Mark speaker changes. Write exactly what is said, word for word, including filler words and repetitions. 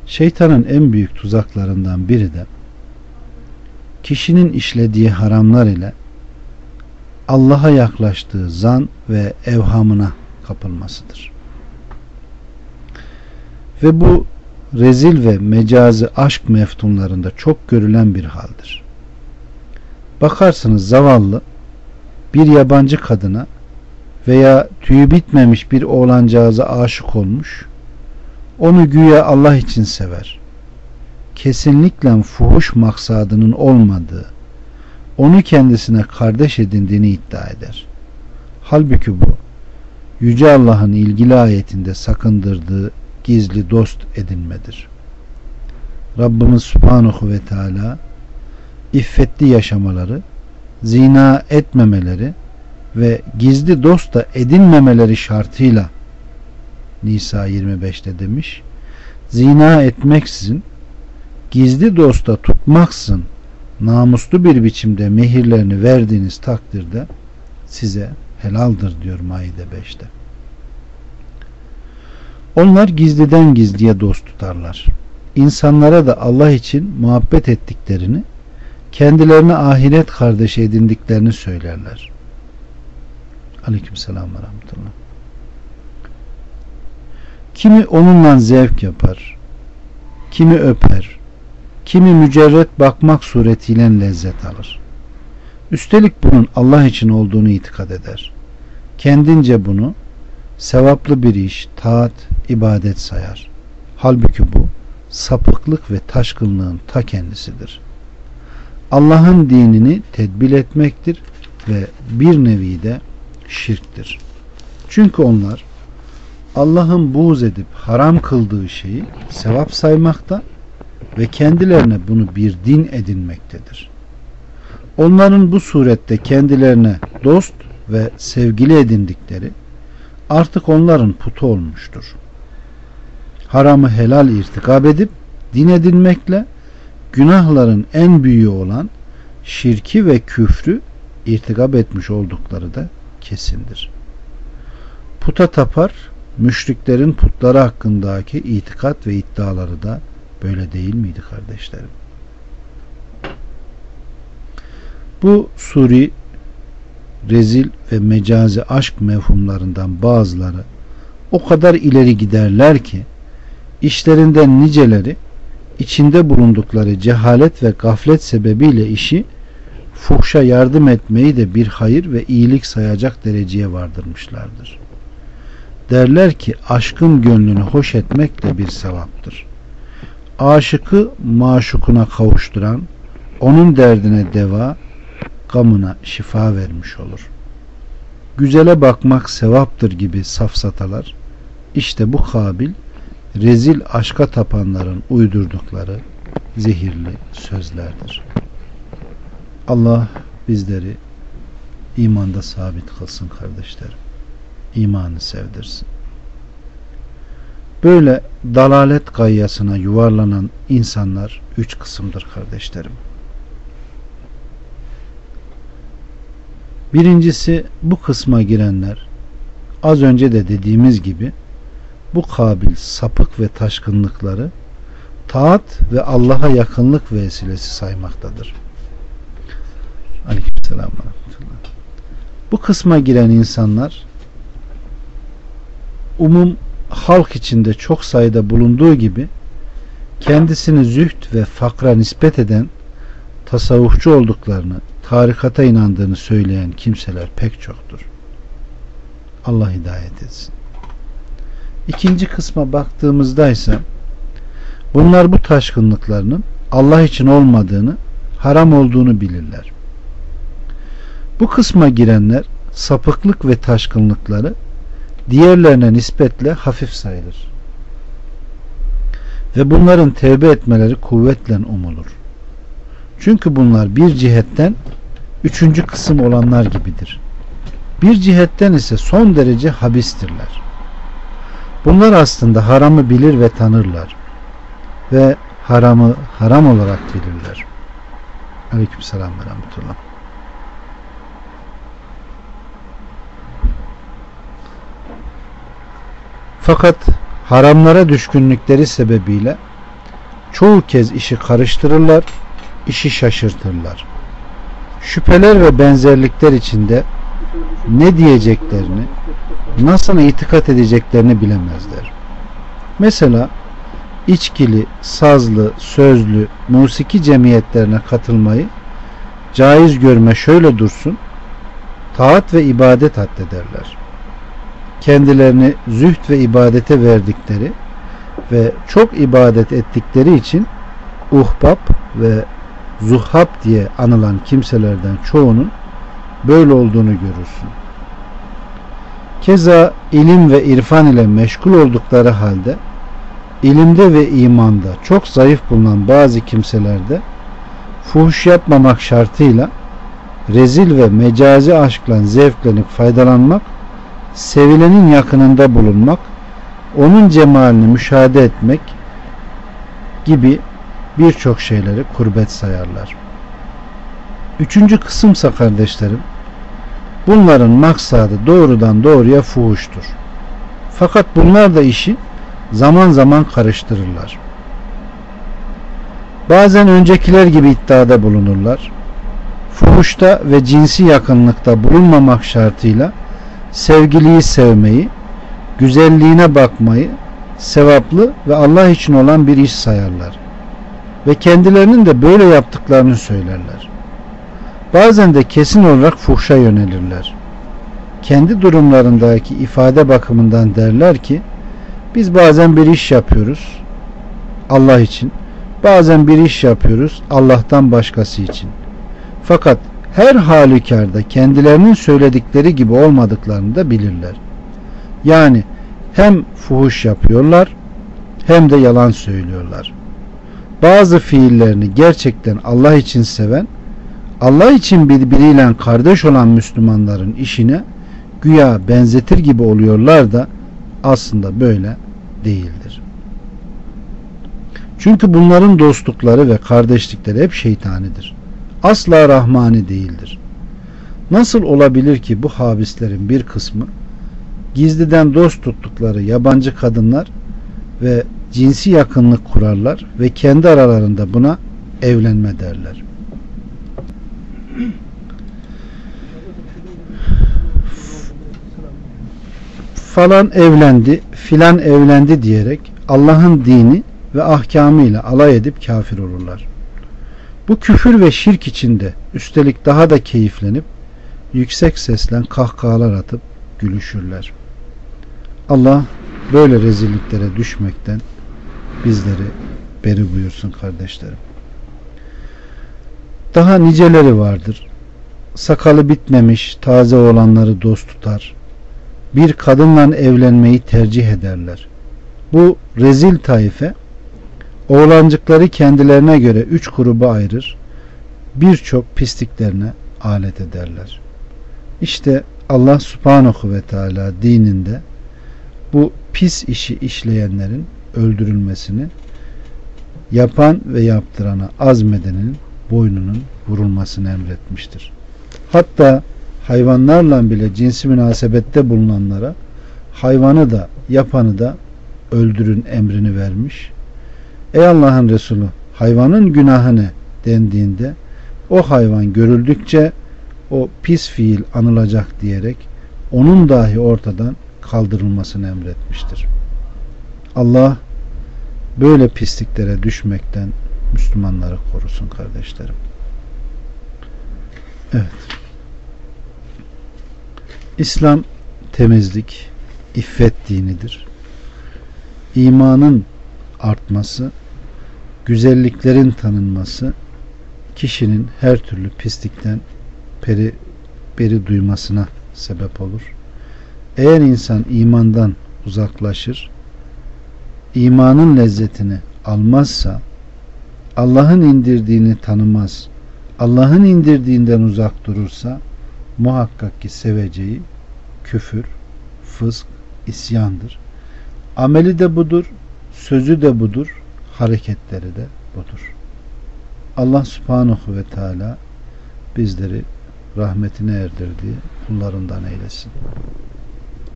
Speaker 1: Şeytanın en büyük tuzaklarından biri de kişinin işlediği haramlar ile Allah'a yaklaştığı zan ve evhamına kapılmasıdır. Ve bu rezil ve mecazi aşk meftunlarında çok görülen bir haldir. Bakarsınız zavallı bir yabancı kadına veya tüyü bitmemiş bir oğlancağıza aşık olmuş, onu güya Allah için sever. Kesinlikle fuhuş maksadının olmadığı, onu kendisine kardeş edindiğini iddia eder. Halbuki bu, Yüce Allah'ın ilgili ayetinde sakındırdığı gizli dost edinmedir. Rabbimiz Subhanahu ve Teala iffetli yaşamaları, zina etmemeleri ve gizli dost da edinmemeleri şartıyla Nisa yirmi beşte demiş, zina etmeksizin, gizli dosta tutmaksın namuslu bir biçimde mehirlerini verdiğiniz takdirde size helaldir diyor Maide beşte. Onlar gizliden gizliye dost tutarlar. İnsanlara da Allah için muhabbet ettiklerini, kendilerine ahiret kardeşi edindiklerini söylerler. Aleykümselam ve rahmetullah. Kimi onunla zevk yapar, kimi öper, kimi mücerret bakmak suretiyle lezzet alır. Üstelik bunun Allah için olduğunu itikad eder. Kendince bunu sevaplı bir iş, taat, ibadet sayar. Halbuki bu sapıklık ve taşkınlığın ta kendisidir. Allah'ın dinini tedbil etmektir ve bir nevi de şirktir. Çünkü onlar Allah'ın buğz edip haram kıldığı şeyi sevap saymakta ve kendilerine bunu bir din edinmektedir. Onların bu surette kendilerine dost ve sevgili edindikleri artık onların putu olmuştur. Haramı helal irtikab edip din edinmekle günahların en büyüğü olan şirki ve küfrü irtikab etmiş oldukları da kesindir. Puta tapar, müşriklerin putları hakkındaki itikat ve iddiaları da böyle değil miydi kardeşlerim? Bu suri rezil ve mecazi aşk mefhumlarından bazıları o kadar ileri giderler ki işlerinden niceleri içinde bulundukları cehalet ve gaflet sebebiyle işi fuhşa yardım etmeyi de bir hayır ve iyilik sayacak dereceye vardırmışlardır. Derler ki aşkın gönlünü hoş etmek de bir sevaptır. Aşıkı maşukuna kavuşturan, onun derdine deva, gamına şifa vermiş olur. Güzele bakmak sevaptır gibi safsatalar, işte bu kabil rezil aşka tapanların uydurdukları zehirli sözlerdir. Allah bizleri imanda sabit kılsın kardeşlerim. İmanı sevdirsin. Böyle dalalet gayyasına yuvarlanan insanlar üç kısımdır kardeşlerim. Birincisi, bu kısma girenler az önce de dediğimiz gibi bu kabil sapık ve taşkınlıkları taat ve Allah'a yakınlık vesilesi saymaktadır. Aleykümselam ve rahmetullah. Bu kısma giren insanlar umum halk içinde çok sayıda bulunduğu gibi kendisini zühd ve fakra nispet eden tasavvufçu olduklarını, tarikata inandığını söyleyen kimseler pek çoktur. Allah hidayet etsin. İkinci kısma baktığımızda ise bunlar bu taşkınlıklarının Allah için olmadığını, haram olduğunu bilirler. Bu kısma girenler sapıklık ve taşkınlıkları diğerlerine nispetle hafif sayılır. Ve bunların tevbe etmeleri kuvvetle umulur. Çünkü bunlar bir cihetten üçüncü kısım olanlar gibidir. Bir cihetten ise son derece habistirler. Bunlar aslında haramı bilir ve tanırlar. Ve haramı haram olarak bilirler. Aleykümselam ve rahmetullah. Fakat haramlara düşkünlükleri sebebiyle çoğu kez işi karıştırırlar, işi şaşırtırlar. Şüpheler ve benzerlikler içinde ne diyeceklerini, nasıl itikat edeceklerini bilemezler. Mesela içkili, sazlı, sözlü, musiki cemiyetlerine katılmayı caiz görme şöyle dursun, taat ve ibadet addederler. Kendilerini zühd ve ibadete verdikleri ve çok ibadet ettikleri için uhbab ve zuhab diye anılan kimselerden çoğunun böyle olduğunu görürsün. Keza ilim ve irfan ile meşgul oldukları halde ilimde ve imanda çok zayıf bulunan bazı kimselerde fuhuş yapmamak şartıyla rezil ve mecazi aşkla zevklenip faydalanmak, sevilenin yakınında bulunmak, onun cemalini müşahede etmek gibi birçok şeyleri kurbet sayarlar. Üçüncü kısımsa kardeşlerim, bunların maksadı doğrudan doğruya fuhuştur. Fakat bunlar da işi zaman zaman karıştırırlar. Bazen öncekiler gibi iddiada bulunurlar. Fuhuşta ve cinsi yakınlıkta bulunmamak şartıyla sevgiliyi sevmeyi, güzelliğine bakmayı sevaplı ve Allah için olan bir iş sayarlar. Ve kendilerinin de böyle yaptıklarını söylerler. Bazen de kesin olarak fuhşa yönelirler. Kendi durumlarındaki ifade bakımından derler ki, biz bazen bir iş yapıyoruz Allah için, bazen bir iş yapıyoruz Allah'tan başkası için. Fakat her halükarda kendilerinin söyledikleri gibi olmadıklarını da bilirler. Yani hem fuhuş yapıyorlar hem de yalan söylüyorlar. Bazı fiillerini gerçekten Allah için seven, Allah için birbiriyle kardeş olan Müslümanların işine güya benzetir gibi oluyorlar da aslında böyle değildir. Çünkü bunların dostlukları ve kardeşlikleri hep şeytanidir. Asla rahmani değildir. Nasıl olabilir ki bu habislerin bir kısmı gizliden dost tuttukları yabancı kadınlar ve cinsi yakınlık kurarlar ve kendi aralarında buna evlenme derler. Falan evlendi, filan evlendi diyerek Allah'ın dini ve ahkamıyla alay edip kafir olurlar. Bu küfür ve şirk içinde üstelik daha da keyiflenip yüksek sesle kahkahalar atıp gülüşürler. Allah böyle rezilliklere düşmekten bizleri beri buyursun kardeşlerim. Daha niceleri vardır. Sakalı bitmemiş taze olanları dost tutar. Bir kadınla evlenmeyi tercih ederler. Bu rezil taife oğlancıkları kendilerine göre üç gruba ayırır. Birçok pisliklerine alet ederler. İşte Allah Subhanahu ve Teala dininde bu pis işi işleyenlerin öldürülmesini, yapan ve yaptırana azmedenin boynunun vurulmasını emretmiştir. Hatta hayvanlarla bile cinsi münasebette bulunanlara hayvanı da yapanı da öldürün emrini vermiş. Ey Allah'ın Resulü, hayvanın günahı ne dendiğinde o hayvan görüldükçe o pis fiil anılacak diyerek onun dahi ortadan kaldırılmasını emretmiştir. Allah böyle pisliklere düşmekten Müslümanları korusun kardeşlerim. Evet. İslam temizlik, iffet dinidir. İmanın artması, güzelliklerin tanınması kişinin her türlü pislikten peri, beri duymasına sebep olur. Eğer insan imandan uzaklaşır, imanın lezzetini almazsa, Allah'ın indirdiğini tanımaz, Allah'ın indirdiğinden uzak durursa, muhakkak ki seveceği küfür, fısk, isyandır. Ameli de budur, sözü de budur, hareketleri de budur. Allah Subhanahu ve Teala bizleri rahmetine erdirdiği kullarından eylesin.